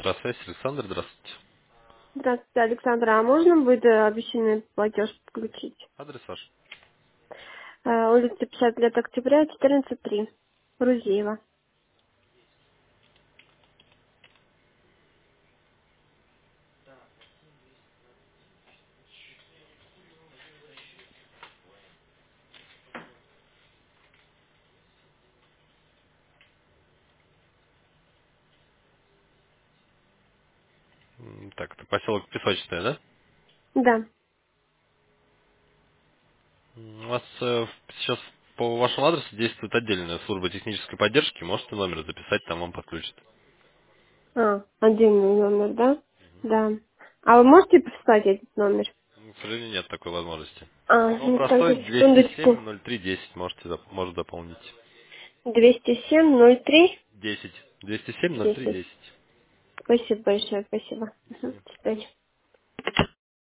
Просвязь, Александр, здравствуйте. Здравствуйте, Александра. А можно будет обещанный платеж подключить? Адрес ваш? Улица 50 лет октября, 14-3. Рузеева. Так, это поселок Песочное, да? Да. У вас сейчас по вашему адресу действует отдельная служба технической поддержки. Можете номер записать, там вам подключат. Отдельный номер, да? Да. А вы можете прислать этот номер? К сожалению, нет такой возможности. Ну, Ну, простой тогда секундочку. 207-03-10 может заполнить. 207-03-10. 10. 207-03-10. Спасибо большое, спасибо. До До свидания. свидания.